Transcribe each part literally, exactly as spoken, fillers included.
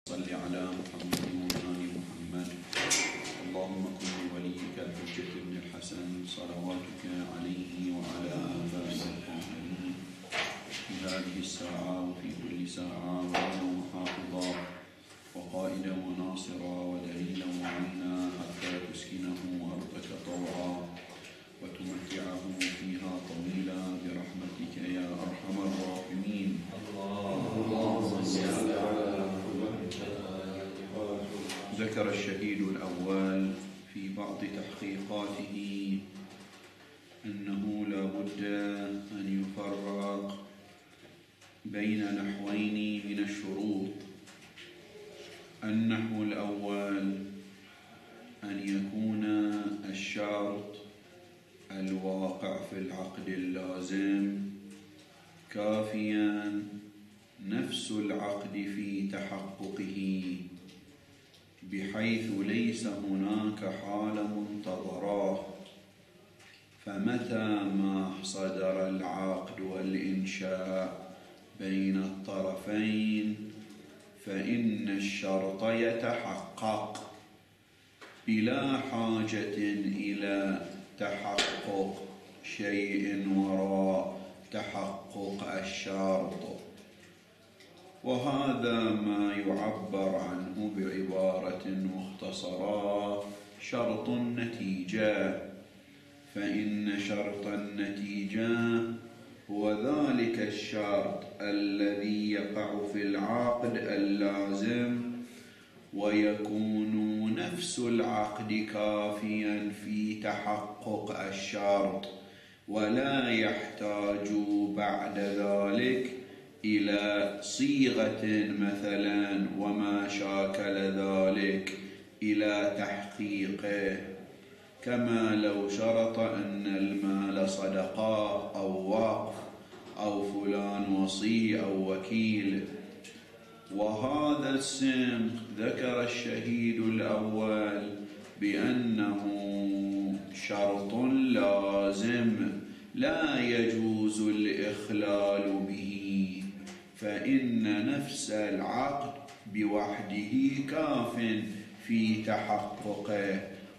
صل على محمد وآل محمد. اللهم كن لوليك الحجة بن الحسن صلواتك عليه وعلى آبائه الطاهرين في هذه الساعة وفي كل ساعة وليا وحافظا وقائدا وناصرا ودليلا وعينا حتى تسكنه أرضك طوعا وتمتعه فيها طويلا برحمتك يا أرحم الراحمين. اللهم صل على ذكر الشهيد الأول في بعض تحقيقاته أنه لا بد أن يفرق بين نحوين من الشروط. النحو الأول أن يكون الشرط الواقع في العقد اللازم كافيا نفس العقد في تحققه، بحيث ليس هناك حال منتظرة، فمتى ما صدر العقد والإنشاء بين الطرفين فإن الشرط يتحقق بلا حاجة إلى تحقق شيء وراء تحقق الشرط. وهذا ما يعبر عنه بعبارة مختصرة شرط النتيجة، فإن شرط النتيجة هو ذلك الشرط الذي يقع في العقد اللازم ويكون نفس العقد كافيا في تحقق الشرط، ولا يحتاج بعد ذلك إلى صيغة مثلا وما شاكل ذلك إلى تحقيقه، كما لو شرط أن المال صدقة أو وقف أو فلان وصي أو وكيل. وهذا السمت ذكر الشهيد الأول بأنه شرط لازم لا يجوز الإخلال به، فإن نفس العقد بوحده كاف في تحققه،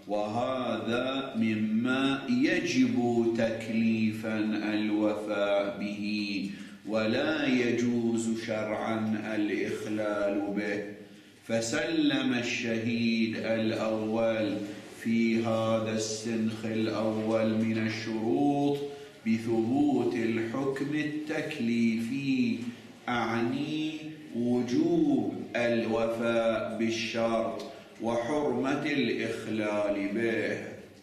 وهذا مما يجب تكليفا الوفاء به ولا يجوز شرعا الإخلال به. فسلم الشهيد الأول في هذا السنخ الأول من الشروط بثبوت الحكم التكليفي، أعني وجوب الوفاء بالشرط وحرمة الإخلال به،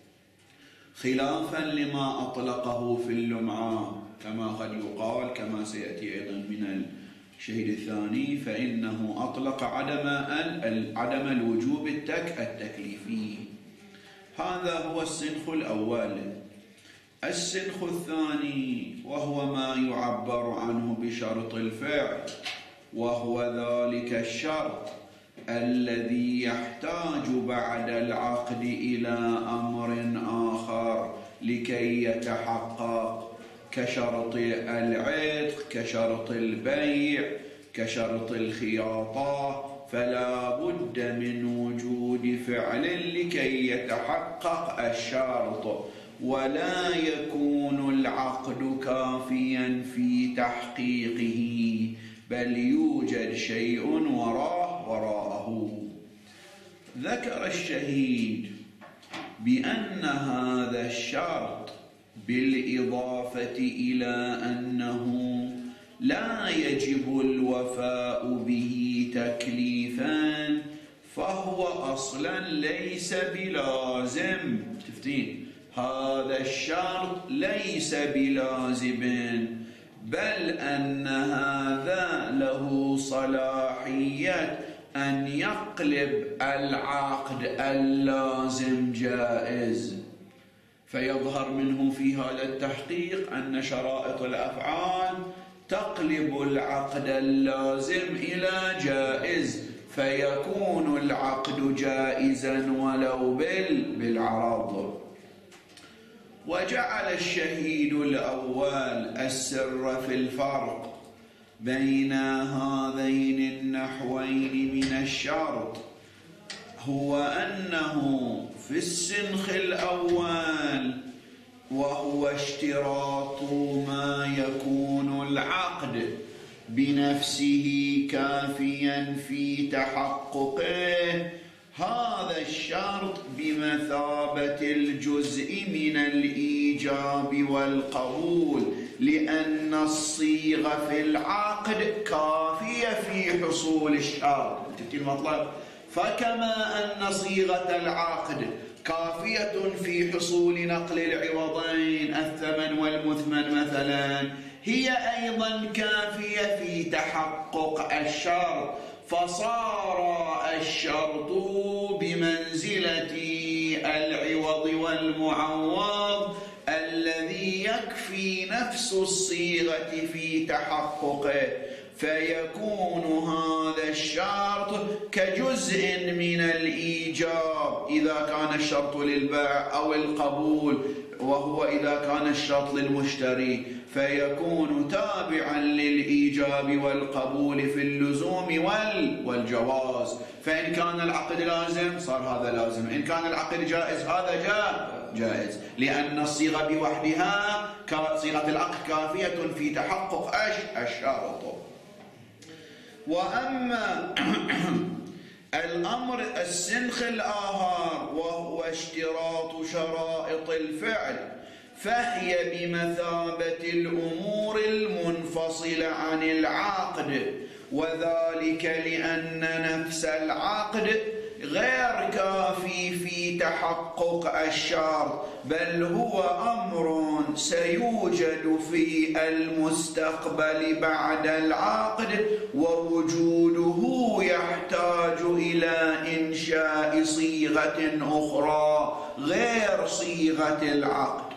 خلافا لما أطلقه في اللمعة كما قد يقال كما سيأتي أيضا من الشهيد الثاني، فإنه أطلق عدم عدم الوجوب التكليفي. هذا هو السنخ الأول. السنخ الثاني وهو ما يعبر عنه بشرط الفعل، وهو ذلك الشرط الذي يحتاج بعد العقد إلى أمر آخر لكي يتحقق، كشرط العتق، كشرط البيع، كشرط الخياطة، فلا بد من وجود فعل لكي يتحقق الشرط، ولا يكون العقد كافيا في تحقيقه، بل يوجد شيء وراه وراءه. ذكر الشهيد بأن هذا الشرط بالإضافة إلى أنه لا يجب الوفاء به تكليفا فهو أصلا ليس بلازم. تفتين هذا الشرط ليس بلازم، بل أن هذا له صلاحية أن يقلب العقد اللازم جائز. فيظهر منه في هذا التحقيق أن شرائط الأفعال تقلب العقد اللازم إلى جائز، فيكون العقد جائزا ولو بالعرض. وجعل الشهيد الأول السر في الفرق بين هذين النحوين من الشرط هو أنه في السنخ الأول وهو اشتراط ما يكون العقد بنفسه كافيا في تحققه، هذا الشرط بمثابة الجزء من الإيجاب والقبول، لأن الصيغة في العقد كافية في حصول الشرط. انتهت المطلب؟ فكما أن صيغة العقد كافية في حصول نقل العوضين الثمن والمثمن مثلا، هي أيضا كافية في تحقق الشرط، فصار الشرط بمنزلة العوض والمعوض الذي يكفي نفس الصيغة في تحققه، فيكون هذا الشرط كجزء من الإيجاب إذا كان الشرط للبيع أو القبول، وهو إذا كان الشرط للمشتري فيكون تابعا للإيجاب والقبول في اللزوم والجواز. فإن كان العقد لازم صار هذا لازم، إن كان العقد جائز هذا جاء جائز، لأن الصيغة بوحدها صيغة العقد كافية في تحقق الشرط. وأما الأمر السنخ الآخر وهو اشتراط شرائط الفعل، فهي بمثابة الأمور المنفصلة عن العقد، وذلك لأن نفس العقد غير كافي في تحقق الشرط، بل هو أمر سيوجد في المستقبل بعد العقد، ووجوده يحتاج إلى إنشاء صيغة أخرى غير صيغة العقد.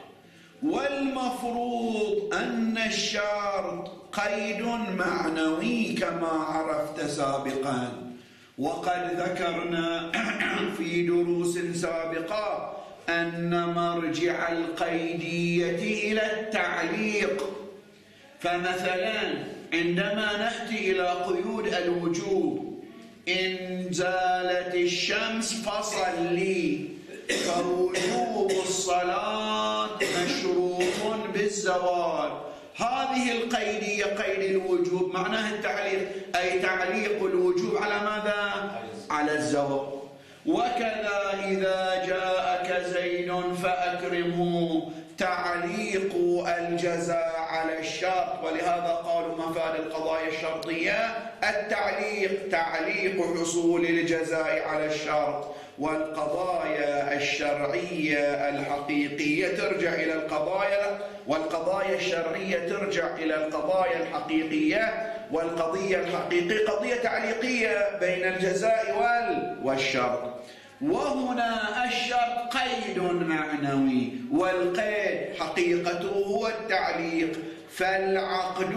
والمفروض أن الشرط قيد معنوي كما عرفت سابقا، وقد ذكرنا في دروس سابقة أن مرجع القيدية إلى التعليق. فمثلا عندما نأتي إلى قيود الوجوب، إن زالت الشمس فصل لي، فوجوب الصلاة مشروط بالزوال. هذه القيدية قيد الوجوب معناها التعليق، أي تعليق الوجوب على ماذا؟ على الزوال. وكذا إذا جاءك زيد فأكرمه، تعليق الجزاء على الشرط. ولهذا قالوا مفاد القضايا الشرطية التعليق، تعليق حصول الجزاء على الشرط. والقضايا الشرعية الحقيقية ترجع إلى القضايا، والقضايا الشرعية ترجع إلى القضايا الحقيقية، والقضية الحقيقية قضية تعليقية بين الجزاء والشرط. وهنا الشرط قيد معنوي، والقيد حقيقته هو التعليق، فالعقد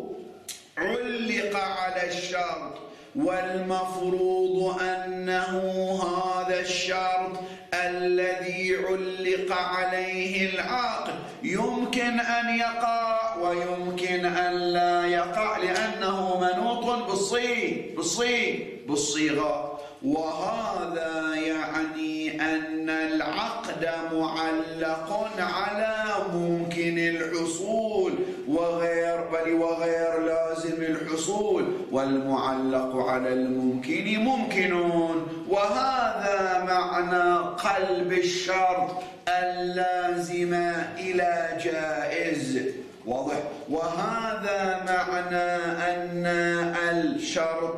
علق على الشرط، والمفروض أنه هذا الشرط الذي علق عليه العقد يمكن أن يقع ويمكن أن لا يقع، لأنه منوط بالصيغة بالصيغة وهذا يعني أن العقد معلق على ممكن الحصول وغير بل وغير لازم الحصول، والمعلق على الممكن ممكنون. وهذا معنى قلب الشرط اللازم إلى جائز، واضح؟ وهذا معنى أن الشرط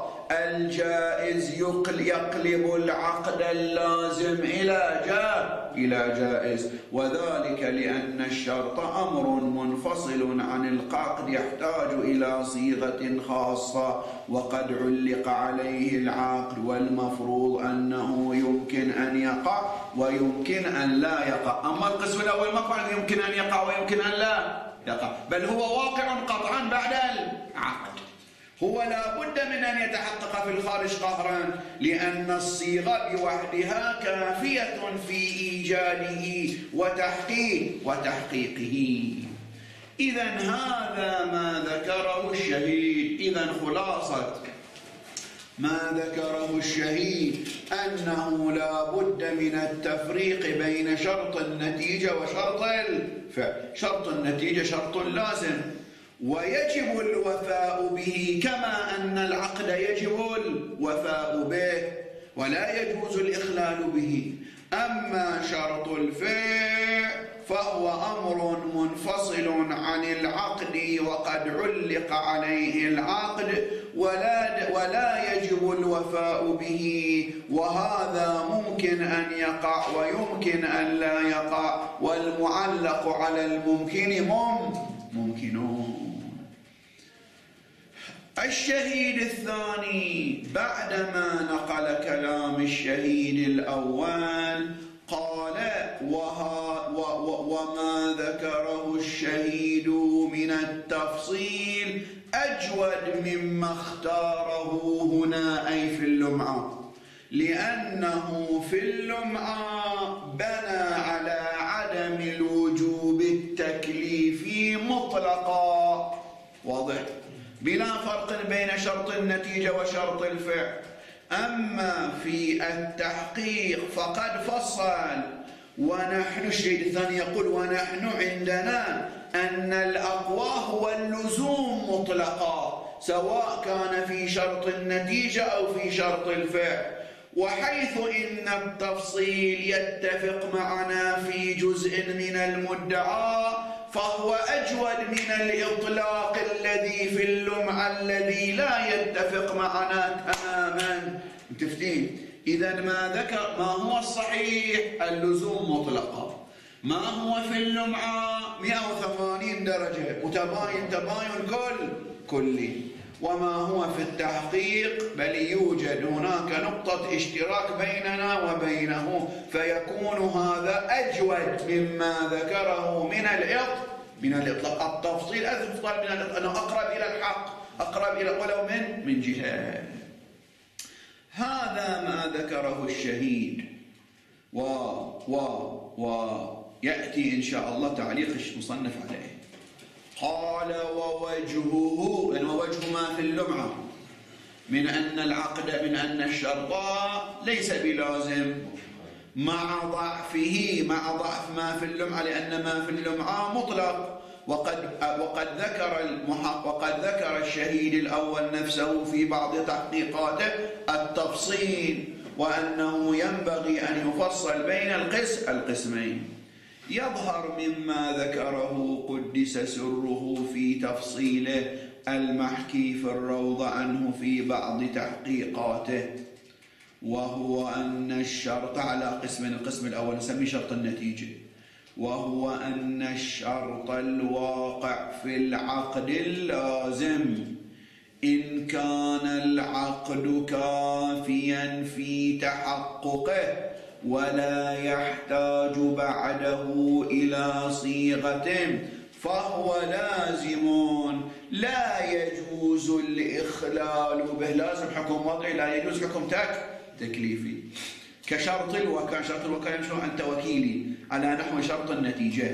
الجائز يقلب العقد اللازم إلى جائز إلى جائز، وذلك لأن الشرط أمر منفصل عن العقد يحتاج إلى صيغة خاصة، وقد علق عليه العقد، والمفروض أنه يمكن أن يقع ويمكن أن لا يقع. أما القسم الأول مقطع يمكن أن يقع ويمكن أن لا يقع، بل هو واقع قطعا بعد العقد. هو لا بد من أن يتحقق في الخارج قهرا، لأن الصيغة بوحدها كافية في إيجاده وتحقيق وتحقيقه. إذا هذا ما ذكره الشهيد. إذا خلاصة ما ذكره الشهيد أنه لا بد من التفريق بين شرط النتيجة وشرط الفعل. شرط النتيجة شرط لازم ويجب الوفاء به، كما أن العقد يجب الوفاء به ولا يجوز الإخلال به. أما شرط الفعل فهو أمر منفصل عن العقد وقد علق عليه العقد ولا ولا يجب الوفاء به، وهذا ممكن أن يقع ويمكن أن لا يقع، والمعلق على الممكن ممكنون. الشهيد الثاني بعدما نقل كلام الشهيد الأول قال وها وما ذكره الشهيد من التفصيل أجود مما اختاره هنا، أي في اللمعة، لأنه في اللمعة بنى على عدم الوجوب التكليفي مطلقا، واضح، بلا فرق بين شرط النتيجة وشرط الفعل. أما في التحقيق فقد فصل، ونحن الشهيد الثاني يقول ونحن عندنا أن الأقوى هو اللزوم مطلقا، سواء كان في شرط النتيجة أو في شرط الفعل. وحيث إن التفصيل يتفق معنا في جزء من المدعى فهو أجود من الإطلاق الذي في اللمعة الذي لا يتفق معنا تماما. متفقين؟ إذا ما ذكر ما هو الصحيح اللزوم مطلقا، ما هو في اللمعة مئة وثمانين درجة متباين تباين كل كلي، وما هو في التحقيق بل يوجد هناك نقطة اشتراك بيننا وبينه، فيكون هذا أجود مما ذكره من الإطلاق من الإطلاق التفصيل أفضل من الإطلاق، أنه أقرب إلى الحق، أقرب إلى ولو من من جهة. هذا ما ذكره الشهيد، و و ويأتي إن شاء الله تعليق المصنف عليه. قال ووجهه، يعني ووجه ما في اللمعة من أن العقد من أن الشرط ليس بلازم مع ضعفه، مع ضعف ما في اللمعة، لأن ما في اللمعة مطلق، وقد وقد ذكر المحقق وقد ذكر الشهيد الأول نفسه في بعض تحقيقاته التفصيل، وأنه ينبغي أن يفصل بين القسم القسمين. يظهر مما ذكره قدس سره في تفصيله المحكي في الروض عنه في بعض تحقيقاته، وهو أن الشرط على قسم، القسم الأول نسميه شرط النتيجة، وهو أن الشرط الواقع في العقد اللازم إن كان العقد كافيا في تحققه ولا يحتاج بعده إلى صيغة فهو لازم لا يجوز الإخلال به. لازم حكم وضعي، لا يجوز حكم تك تكليفي، كشرط الوكالة. شرط الوكالة شنو؟ أنت وكيلي على نحو شرط النتيجة.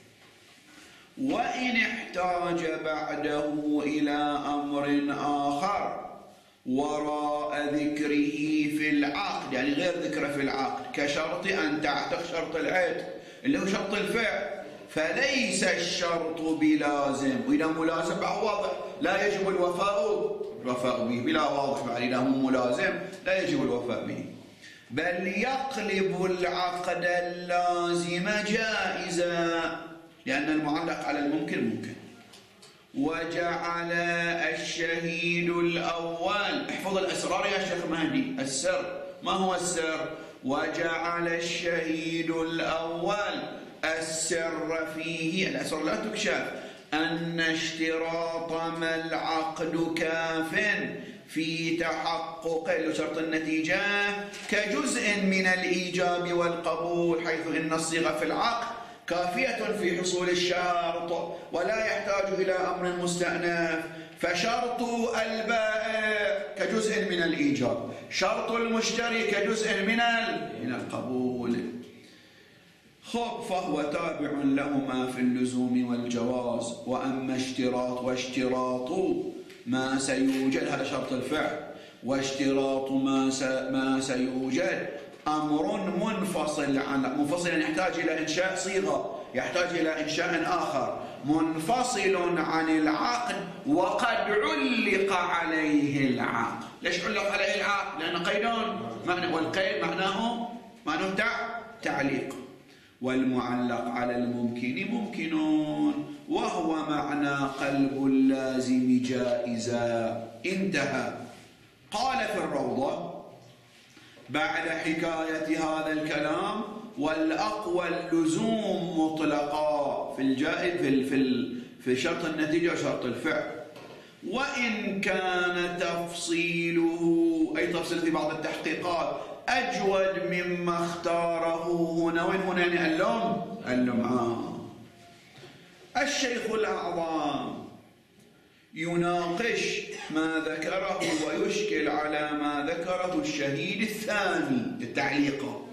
وإن احتاج بعده إلى أمر آخر وراء ذكره في العقد، يعني غير ذكره في العقد، كشرط أن تعتق شرط العقد اللي هو شرط الفعل، فليس الشرط بلازم. وإذا ملازم فهو واضح لا يجب الوفاء الوفاء به، بلا واضح بعد إذا هو ملازم لا يجب الوفاء به، بل يقلب العقد اللازم جائزا، لأن المعلق على الممكن ممكن. وجعل الشهيد الأول، احفظ الأسرار يا شيخ مهدي، السر، ما هو السر؟ وجعل الشهيد الأول السر فيه، الأسرار لا تكشف، أن اشتراط ما العقد كاف في تحقق شرط النتيجة كجزء من الإيجاب والقبول، حيث إن الصيغة في العقد كافية في حصول الشرط ولا يحتاج إلى أمر مستأنف، فشرط البائع كجزء من الإيجاب، شرط المشتري كجزء من من القبول. خب فهو تابع لهما في اللزوم والجواز. وأما اشتراط واشتراط ما سيوجد، هذا شرط الفعل، واشتراط ما ما سيوجد أمر منفصل عن منفصل يعني يحتاج إلى إنشاء صيغة، يحتاج إلى إنشاء آخر منفصل عن العقد وقد علق عليه العقد. ليش علق عليه العقد؟ لأن قيدون معنى، والقيد معناه معناه تعليق. والمعلق على الممكن ممكنون، وهو معنى قلب اللازم جائزا. انتهى. قال في الروضة بعد حكاية هذا الكلام: والأقوى اللزوم مطلقا في الجائز في في في شرط النتيجة وشرط الفعل، وإن كان تفصيله أي تفصيل في بعض التحقيقات أجود مما اختاره هنا. وين هنا؟ يعني اللوم اللمعان. الشيخ الأعظم يناقش ما ذكره ويشكل على ما ذكره الشهيد الثاني التعليق.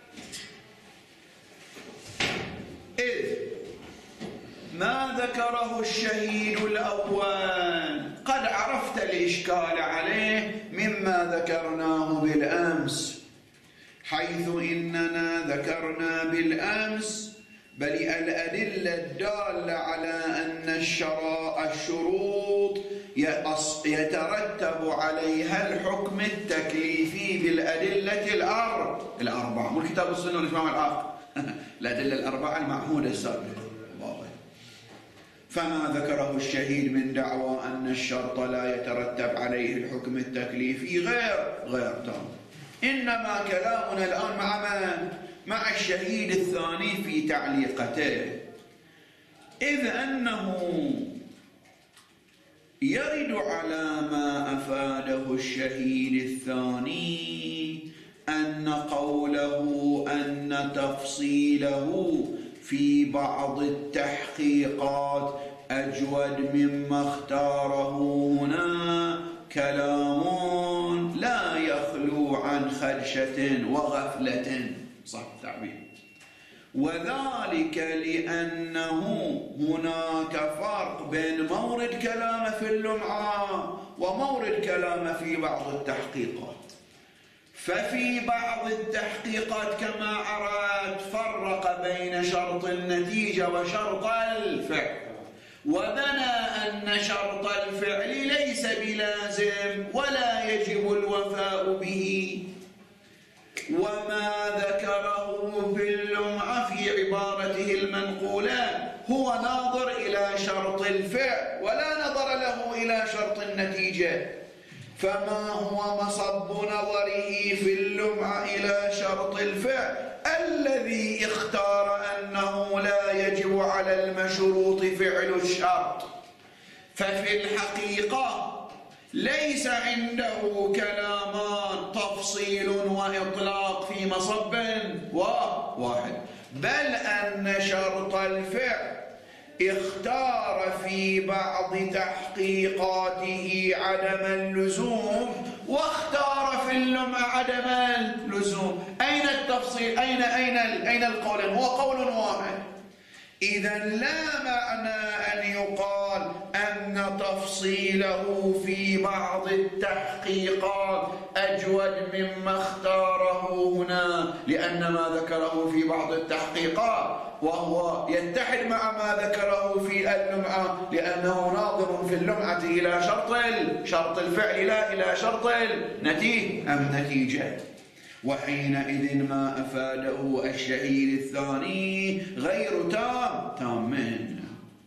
إذ ما ذكره الشهيد الأول قد عرفت الإشكال عليه مما ذكرناه بالأمس، حيث إننا ذكرنا بالأمس بل الأدلة الدالة على أن الشراء الشروط يترتب عليها الحكم التكليفي بالأدلة الأربعة، مو الكتاب والسنة والإجماع والعقل الأدلة الأربعة المعهودة السابقة. فما ذكره الشهيد من دعوى أن الشرط لا يترتب عليه الحكم التكليفي غير غير تام. إنما كلامنا الآن مع من؟ مع الشهيد الثاني في تعليقته، إذ أنه يرد على ما أفاده الشهيد الثاني أن قوله أن تفصيله في بعض التحقيقات أجود مما اختاره هنا كلام لا يخلو عن خدشة وغفلة، صح التعبير، وذلك لأنه هناك فرق بين مورد كلامه في اللمعة ومورد كلامه في بعض التحقيقات. ففي بعض التحقيقات كما عرفت فرق بين شرط النتيجة وشرط الفعل، وبنى أن شرط الفعل ليس بلازم ولا يجب الوفاء به. وما ذكره في اللمعة في عبارته المنقولة هو ناظر إلى شرط الفعل ولا نظر له إلى شرط النتيجة، فما هو مصب نظره في اللمعة إلى شرط الفعل الذي اختار أنه لا يجب على المشروط فعل الشرط. ففي الحقيقة ليس عنده كلامان تفصيل وإطلاق في مصب واحد، بل أن شرط الفعل اختار في بعض تحقيقاته عدم اللزوم واختار في اللمعة عدم اللزوم. أين التفصيل؟ أين أين أين القول؟ هو قول واحد. إذا لا معنى أن يقال أن تفصيله في بعض التحقيقات أجود مما اختاره هنا، لأن ما ذكره في بعض التحقيقات وهو يتحد مع ما ذكره في اللمعة، لأنه ناظر في اللمعة إلى شرط شرط الفعل لا إلى شرط النتيجة أم نتيجة. وحينئذ ما أفاده الشهيد الثاني غير تام تامين.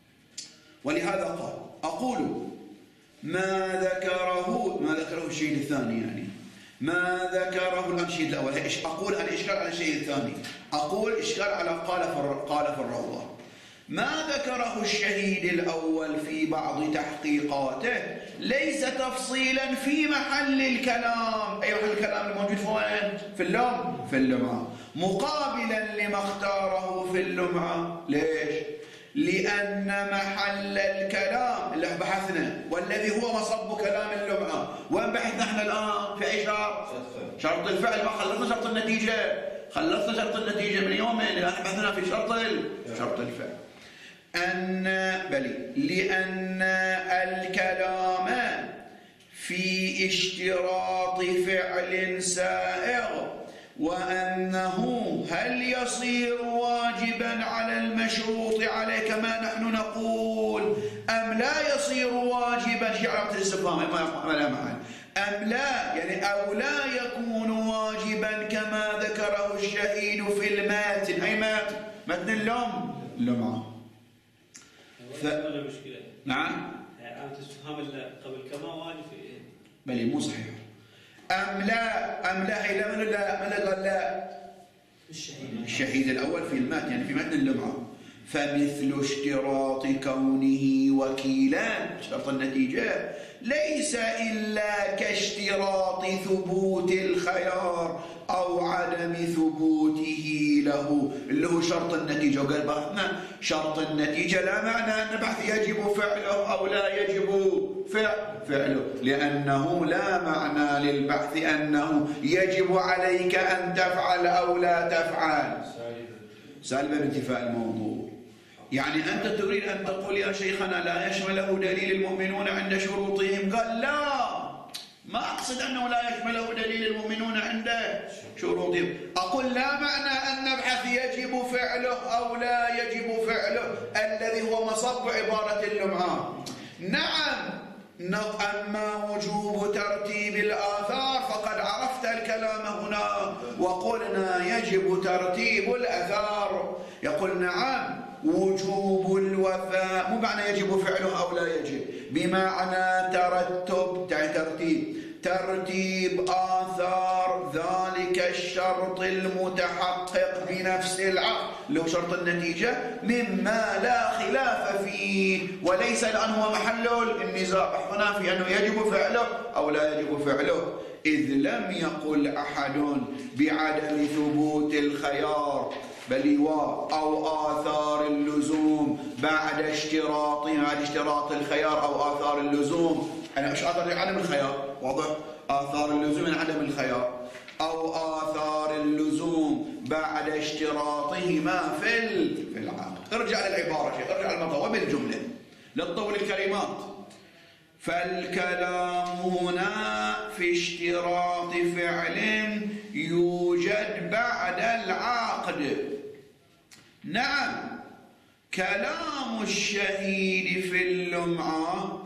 ولهذا قال: أقول ما ذكره ما ذكره الشهيد الثاني، يعني ما ذكره الشهيد الأول. أقول أنا إشكال على الشهيد الثاني، أقول إشكال على قال في قال في الروضة. ما ذكره الشهيد الأول في بعض تحقيقاته ليس تفصيلا في محل الكلام. أي محل الكلام الموجود فين؟ في اللمعة في اللمعة مقابلا لما اختاره في اللمعة. ليش؟ لأن محل الكلام اللي بحثنا والذي هو مصب كلام اللمعة، وين بحثنا احنا الآن؟ في أي شرط؟ شرط الفعل. ما خلصنا شرط النتيجة، خلصنا شرط النتيجة من يومين، الآن بحثنا في شرط شرط الفعل. أن بلي لأن الكلام في اشتراط فعل سائغ، وأنه هل يصير واجبا على المشروط عليه كما نحن نقول أم لا يصير واجبا؟ شيء علامة الاستفهام ما لا معنى. أم لا يعني أو لا يكون واجبا كما ذكره الشهيد في الماتن. أي ماتن؟ متن اللم اللمعة. ف... مشكلة. نعم. علامة الاستفهام قبل كما واجب. بل مو صحيح. أم لا أم لا إلى من لا من قال لا؟ الشهيد. الشهيد الأول في المتن يعني في متن اللمعة. فمثل اشتراط كونه وكيلا شرط النتيجة ليس إلا كاشتراط ثبوت الخيار أو عدم ثبوته له، اللي هو شرط النتيجة. وقال بحثنا شرط النتيجة لا معنى أن البحث يجب فعله أو لا يجب فعله، لأنه لا معنى للبحث أنه يجب عليك أن تفعل أو لا تفعل، سالبا بانتفاء الموضوع. يعني أنت تريد أن تقول يا شيخنا لا يشمله دليل المؤمنون عند شروطهم؟ قال لا، ما أقصد أنه لا يشمله دليل المؤمنون عند شروطهم، أقول لا معنى أن نبحث يجب فعله أو لا يجب فعله الذي هو مصب عبارة اللمعة. نعم، أما وجوب ترتيب الآثار فقد عرفت الكلام هنا وقلنا يجب ترتيب الآثار. يقول نعم وجوب الوفاء، مو معنى يجب فعله أو لا يجب، بمعنى ترتب ترتيب ترتيب آثار ذلك الشرط المتحقق بنفس العقد اللي هو شرط النتيجة مما لا خلاف فيه، وليس الآن هو محل النزاع هنا في أنه يجب فعله أو لا يجب فعله، إذ لم يقل أحد بعدم ثبوت الخيار بل أو آثار اللزوم بعد اشتراط بعد اشتراط الخيار أو آثار اللزوم. أنا مش آثار عدم الخيار، واضح؟ آثار اللزوم من عدم الخيار أو آثار اللزوم بعد اشتراطهما في في العقد. ارجع للعبارة شيء، ارجع للمطوى بالجملة للطول الكلمات. فالكلام هنا في اشتراط فعل يوجد بعد العقد. نعم، كلام الشهيد في اللمعة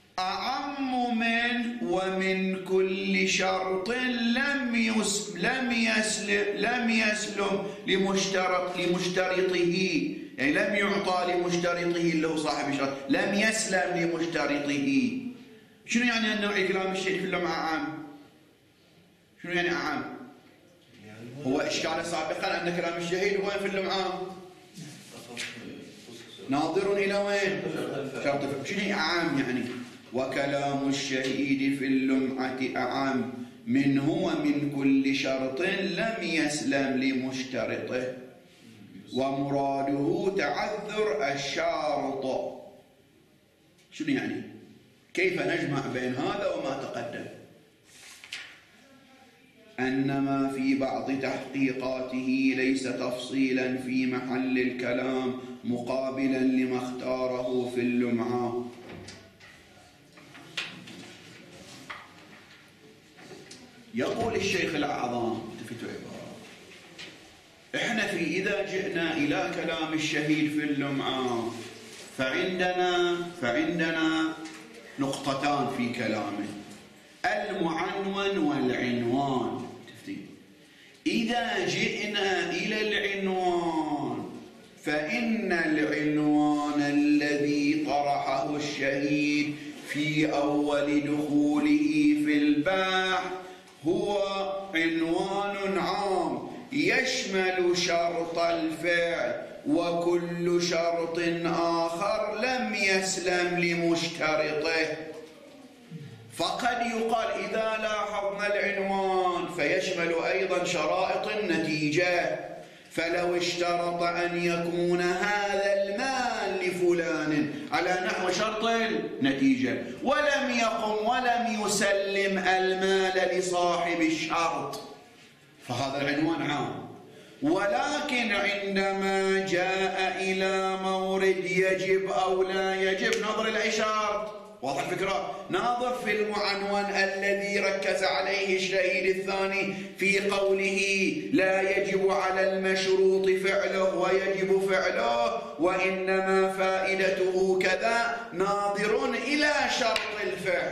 أعم من ومن كل شرط لم يس لم يسلم لم يسلم لمشترط لمشترطه، يعني لم يعطى لمشترطه اللي هو صاحب الشرط، لم يسلم لمشترطه. شنو يعني أن نوع كلام الشهيد في اللمعة عام؟ شنو يعني عام؟ هو إشكال سابقا أن كلام الشهيد هو في اللمعة ناظر إلى وين؟ شرط. شنو عام يعني؟ وكلام الشهيد في اللمعة أعم منه ومن كل شرط لم يسلم لمشترطه، ومراده تعذر الشارط. شنو يعني؟ كيف نجمع بين هذا وما تقدم؟ أن ما في بعض تحقيقاته ليس تفصيلا في محل الكلام مقابلا لما اختاره في اللمعة. يقول الشيخ الأعظم التفتوا عبارة، احنا في إذا جئنا إلى كلام الشهيد في اللمعة فعندنا فعندنا نقطتان في كلامه، المعنون والعنوان. إذا جئنا إلى العنوان فإن العنوان الذي طرحه الشهيد في أول دخوله في البحث هو عنوان عام يشمل شرط الفعل وكل شرط آخر لم يسلم لمشترطه. فقد يقال إذا لاحظنا العنوان فيشمل أيضا شرائط النتيجة، فلو اشترط أن يكون هذا المال على نحو شرط النتيجة، ولم يقم ولم يسلم المال لصاحب الشرط، فهذا العنوان عام. ولكن عندما جاء إلى مورد يجب أو لا يجب نظر الإشارة. واضح الفكرة؟ ناظر في المعنون الذي ركز عليه الشهيد الثاني في قوله لا يجب على المشروط فعله ويجب فعله، وإنما فائدته كذا، ناظر إلى شرط الفعل.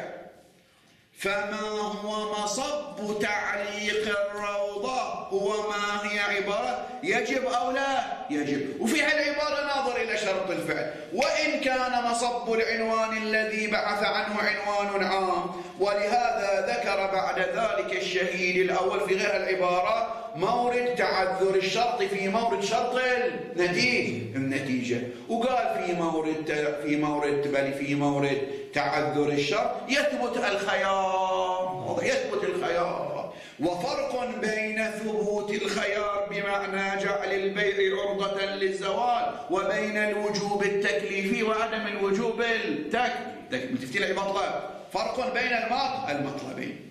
فما هو مصب تعليق الروضة؟ هو ما هي عبارة يجب أو لا يجب، وفي هالعبارة ناظر إلى شرط الفعل. وإن كان مصب العنوان الذي بعث عنه عنوان عام، ولهذا ذكر بعد ذلك الشهيد الأول في غير العبارة مورد تعذر الشرط في مورد شرط النتيجة النتيجة وقال في مورد في مورد بل في مورد تعذر الشرط يثبت الخيار، يثبت الخيار. وفرق بين ثبوت الخيار بمعنى جعل البيع عرضة للزوال وبين الوجوب التكليفي وعدم الوجوب التكليفي. تفتيل المطلب، فرق بين المطلبين.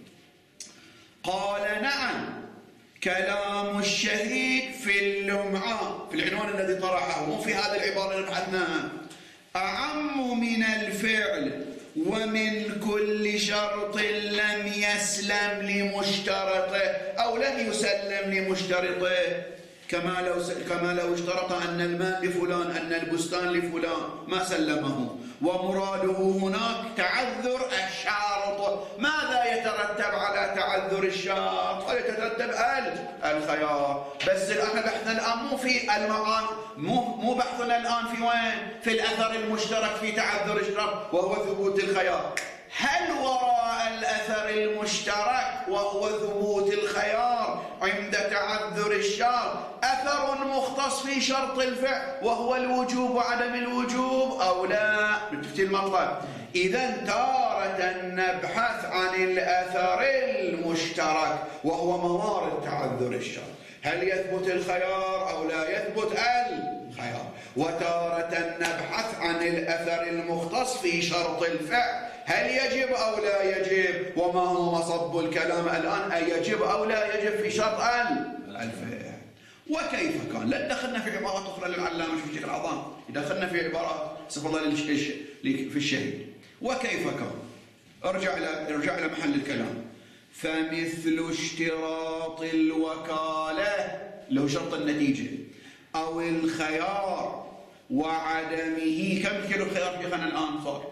قال نعم، كلام الشهيد في اللمعة في العنوان الذي طرحه مو في هذه العبارة اللي بحثناها أعم من الفعل ومن كل شرط لم يسلم لمشترطه أو لم يسلم لمشترطه، كما لو كما لو اشترط أن المال لفلان أن البستان لفلان ما سلمه، ومراده هناك تعذر الشارط. ماذا يترتب على تعذر الشارط؟ يترتب الخيار. بس احنا بحثنا الآن مو في المعان، مو مو بحثنا الآن في وين؟ في الأثر المشترك في تعذر الشرط وهو ثبوت الخيار. هل وراء الأثر المشترك وهو ثبوت الخيار عند تعذر الشرط أثر مختص في شرط الفعل وهو الوجوب وعدم الوجوب أو لا؟ بالتفتيل المطلب. إذا تارة نبحث عن الأثر المشترك وهو موارد تعذر الشرط، هل يثبت الخيار أو لا يثبت الخيار، وتارة نبحث عن الأثر المختص في شرط الفعل، هل يجب أو لا يجب، وما هو مصب الكلام الآن أيجب أو لا يجب في شرط الفعل. وكيف كان؟ لا دخلنا في عبارات أخرى للعلامة الشيخ العظام، دخلنا في عبارات سبحان الله في الشهيد. وكيف كان؟ ارجع إلى ارجع إلى محل الكلام. فمثل اشتراط الوكالة له شرط النتيجة أو الخيار وعدمه. كم كيلو خيار شيخنا الآن صار؟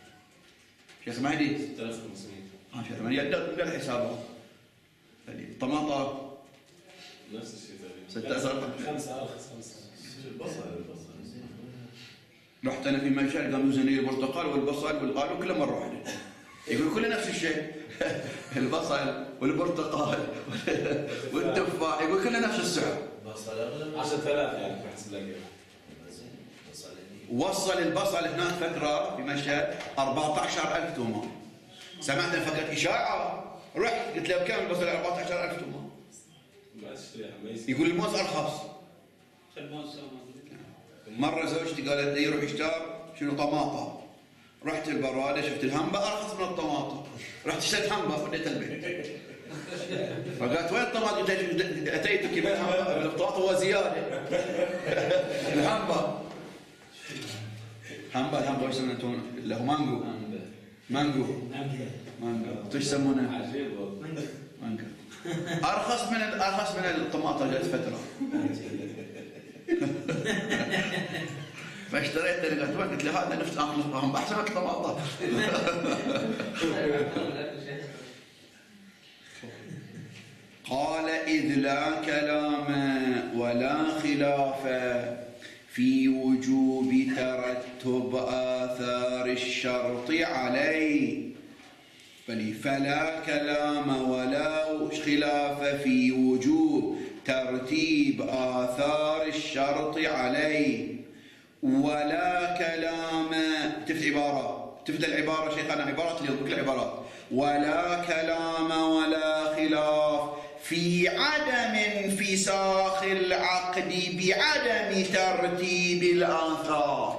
شيخ مهدي ستة آلاف وخمسمئة. اه شيخ مهدي يبدأ الحساب. الطماطة نفس الشيء تقريبا. ستة آلاف خمسة آلاف خمسة. البصل البصل. رحت أنا في مشهد قام يوزن لي البرتقال والبصل والقالوا كله مرة واحدة. يقول كله نفس الشيء. البصل والبرتقال والتفاح يقول كله نفس السعر. عشرة آلاف يعني بحسب لك. وصل البصل هناك فترة في مشهد أربعة عشر ألف تومان. سمعت فقط إشاعة، رحت قلت له بكم البصل؟ أربعة عشر ألف تومان. يقول الموز أرخص. مرة زوجتي قالت لي روح اشتر شنو طماطة، رحت البرادة شفت الهمبة أرخص من الطماطة، رحت اشتريت همبة فديت البيت. فقالت وين الطماطة؟ أتيتك بالهمبة، الطماطة هو زيادة. الهمبة همبة الهمبة وش يسمونه انتم؟ اللي هو مانجو مانجو مانجو وش يسمونه؟ مانجو. أرخص من أرخص من الطماطة جت فترة. فاشتريت اللي قلت قلت له هذا نفس آخر أحسن من الطماطة. قال إذ لا كلام ولا خلاف في وجوب ترتب آثار الشرط عليه، فلا كلام ولا خلاف في وجوب ترتيب آثار الشرط عليه، ولا كلام. تفت عبارة تفت العبارة شيخنا عبارات اللي يضبط العبارات. ولا كلام ولا خلاف في عدم انفساخ العقد بعدم ترتيب الآثار.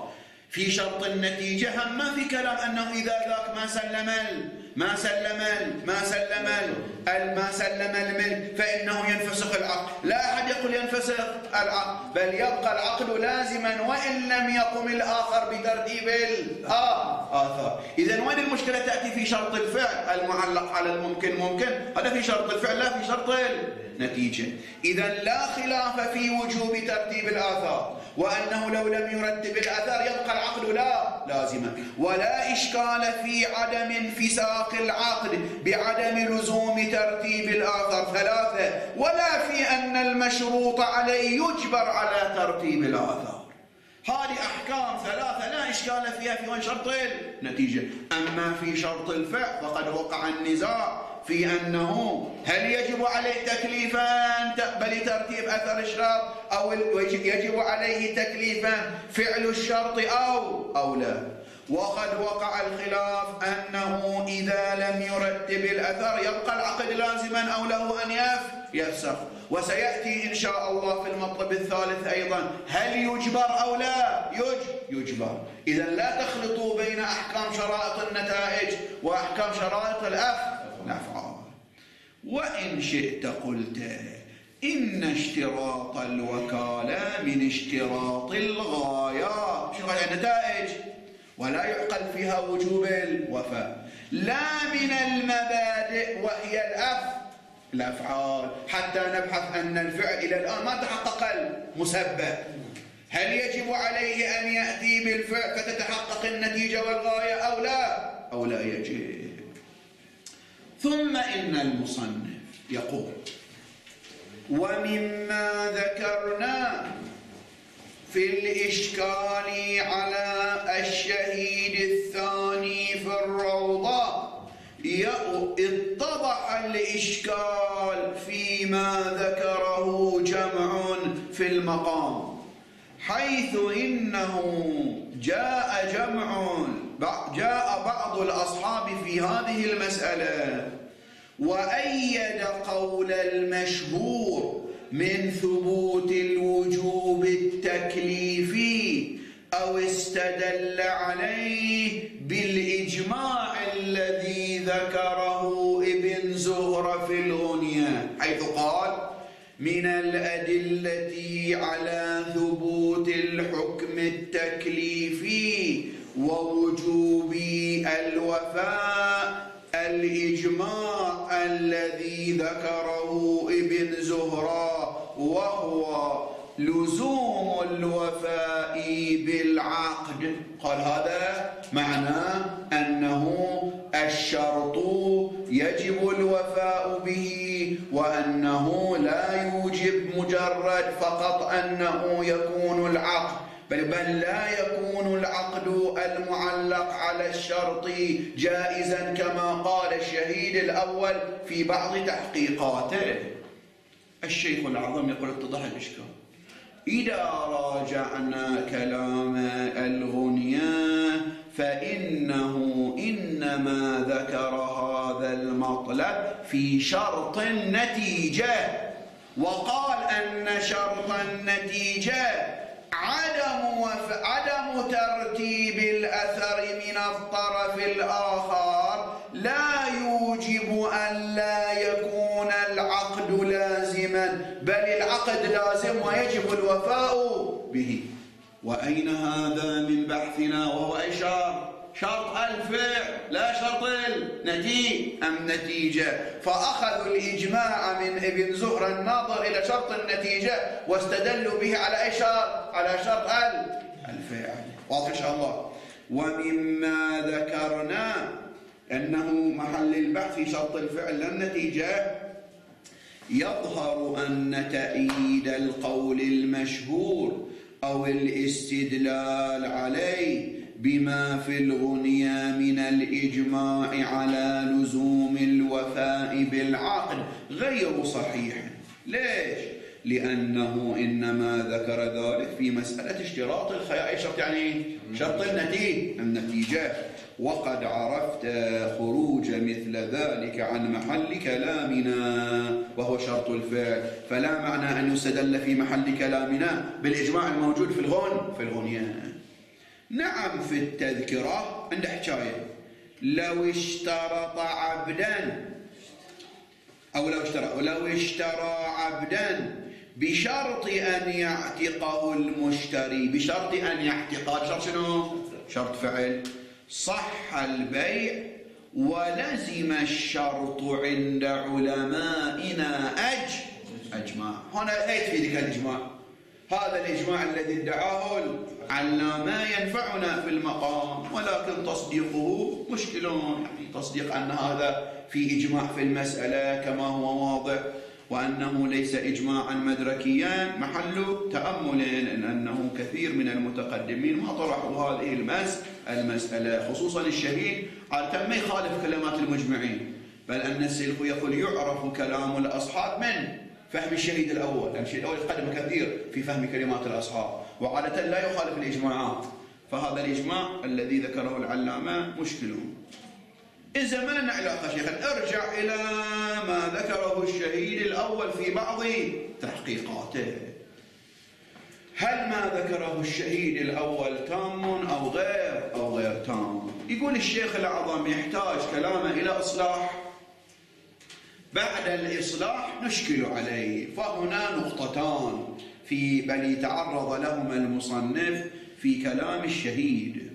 في شرط النتيجة هم ما في كلام أنه إذا ذاك ما سلم ما سلم ما سلم ما سلم الملك فإنه ينفسخ العقد. لا أحد يقول ينفسخ العقد، بل يبقى العقد لازما وإن لم يقم الآخر بترتيب الآثار. إذن وين المشكلة؟ تأتي في شرط الفعل المعلق على الممكن ممكن، هذا في شرط الفعل لا في شرط النتيجة. إذن لا خلاف في وجوب ترتيب الآثار، وأنه لو لم يرتب الآثار يبقى العقد لا لازما، ولا إشكال في عدم انفساخ العقد بعدم لزوم ترتيب الآثار ثلاثة، ولا في أن المشروط عليه يجبر على ترتيب الآثار. هذه أحكام ثلاثة لا إشكال فيها في وين شرط النتيجة. أما في شرط الفعل فقد وقع النزاع في أنه هل يجب عليه تكليفا تقبل ترتيب أثر الشرط، أو يجب عليه تكليفا فعل الشرط أو أو لا. وقد وقع الخلاف أنه إذا لم يرتب الأثر يبقى العقد لازما أو له أن يفسخ. وسيأتي إن شاء الله في المطلب الثالث أيضا هل يجبر أو لا يجبر. إذا لا تخلطوا بين أحكام شرائط النتائج وأحكام شرائط الأفعال. وإن شئت قلت إن اشتراط الوكالة من اشتراط الغايات، شنو غاية النتائج، ولا يعقل فيها وجوب الوفاء، لا من المبادئ وهي الأف الأفعال، حتى نبحث أن الفعل إلى الآن ما تحقق المسبب. هل يجب عليه أن يأتي بالفعل فتتحقق النتيجة والغاية أو لا أو لا يجب. ثم إن المصنف يقول ومما ذكرنا في الإشكال على الشهيد الثاني في الروضة اتضح الإشكال فيما ذكره جمع في المقام، حيث إنه جاء جمع جاء بعض الأصحاب في هذه المسألة وأيد قول المشهور من ثبوت الوجوب التكليفي، أو استدل عليه بالإجماع الذي ذكره ابن زهرة في الغنية، حيث قال من الأدلة على ثبوت الحكم التكليفي ووجوب الوفاء الإجماع الذي ذكره ابن زهرة، وهو لزوم الوفاء بالعقد. قال هذا معناه أنه الشرط يجب الوفاء به، وأنه لا يوجب مجرد فقط أنه يكون العقد، بل, بل لا يكون العقد المعلق على الشرط جائزا كما قال الشهيد الأول في بعض تحقيقاته. الشيخ الأعظم يقول اتضح الإشكال. إذا راجعنا كلام الغنية فإنه إنما ذكر هذا المطلب في شرط النتيجة، وقال أن شرط النتيجة عدم وف... عدم ترتيب الأثر من الطرف الآخر لا يوجب أن لا يكون العقد لازما، بل العقد لازم ويجب الوفاء به. وأين هذا من بحثنا؟ وهو أي شرط؟ شرط الفعل لا شرط النتيجة النتيجة. فأخذوا الإجماع من ابن زهرة الناظر إلى شرط النتيجة واستدلوا به على أي شرط؟ على شرط الفعل. واضح إن شاء الله. ومما ذكرنا أنه محل البحث في شرط الفعل لا النتيجة، يظهر أن تأييد القول المشهور أو الاستدلال عليه بما في الغنية من الإجماع على لزوم الوفاء بالعقد غير صحيح. ليش؟ لأنه إنما ذكر ذلك في مسألة اشتراط الخيار. شرط يعني شرط النتيجة النتيجة وقد عرفت خروج مثل ذلك عن محل كلامنا وهو شرط الفعل، فلا معنى أن يستدل في محل كلامنا بالإجماع الموجود في الغن في الغنية. نعم في التذكرة عنده حكاية لو اشترط عبدا أو لو اشترى ولو اشترى عبدا بشرط أن يعتقه المشتري، بشرط أن يعتقه، بشرط شنو؟ شرط فعل، صح البيع ولزم الشرط عند علمائنا أج أجماع. هنا أيت في ذلك الإجماع، هذا الإجماع الذي ادعاه العلامة ينفعنا في المقام، ولكن تصديقه مشكل، يعني تصديق أن هذا في إجماع في المسألة كما هو واضح، وأنه ليس إجماعا مدركيا محل تأمل، لأنه كثير من المتقدمين ما طرحوا هذه المس المسألة، خصوصا الشهيد عادة ما يخالف كلمات المجمعين، بل أن السلف يقول يعرف كلام الأصحاب من فهم الشهيد الأول، لأن الشهيد الأول يتقدم كثير في فهم كلمات الأصحاب، وعادة لا يخالف الإجماعات، فهذا الإجماع الذي ذكره العلامة مشكل. إذا ما لنا علاقة شيخا، ارجع إلى ما ذكره الشهيد الأول في بعض تحقيقاته. هل ما ذكره الشهيد الأول تام أو غير أو غير تام؟ يقول الشيخ الأعظم يحتاج كلامه إلى إصلاح، بعد الإصلاح نشكل عليه، فهنا نقطتان في بل يتعرض لهما المصنف في كلام الشهيد،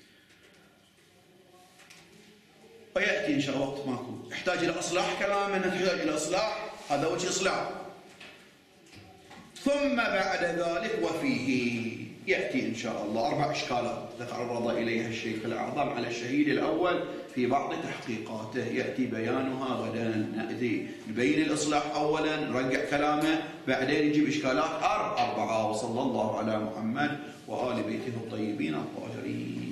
ويأتي إن شاء الله وقت ماكو يحتاج إلى إصلاح كلامه، نحتاج إلى إصلاح، هذا وجه إصلاح. ثم بعد ذلك وفيه يأتي إن شاء الله أربع إشكالات تعرض إليها الشيخ الأعظم على الشهيد الأول في بعض تحقيقاته، يأتي بيانها غدا، نأتي نبين الإصلاح أولا، نرجع كلامه، بعدين نجيب إشكالات أربعة. وصلى الله على محمد وآل بيته الطيبين الطاهرين.